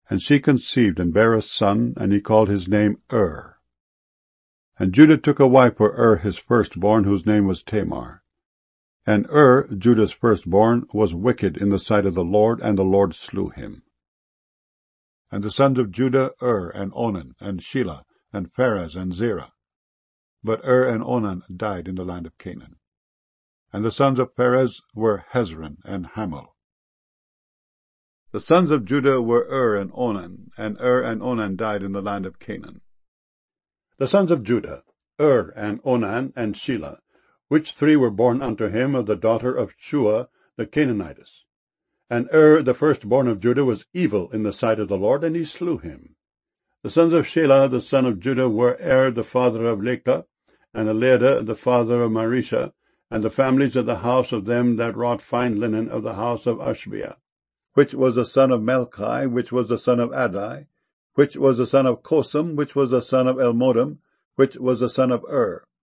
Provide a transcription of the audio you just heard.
And she conceived and bare a son, and he called his name And Judah took a wife for his firstborn, whose name was Tamar. And Judah's firstborn, was wicked in the sight of the Lord, and the Lord slew him. And the sons of Judah, and Onan, and Shelah, and Pharez, and Zerah. But and Onan died in the land of Canaan. And the sons of Pharez were Hezron and Hamul. The sons of Judah were and Onan, and and Onan died in the land of Canaan. The sons of Judah, and Onan, and Shelah, which three were born unto him of the daughter of Shua the Canaanitess. And the firstborn of Judah was evil in the sight of the Lord, and he slew him. The sons of Shelah the son of Judah were the father of Lecah, and Eliada the father of Marisha, and the families of the house of them that wrought fine linen of the house of Ashbia, which was the son of Melchi, which was the son of Adai, which was the son of Kosam, which was the son of Elmodam, which was the son of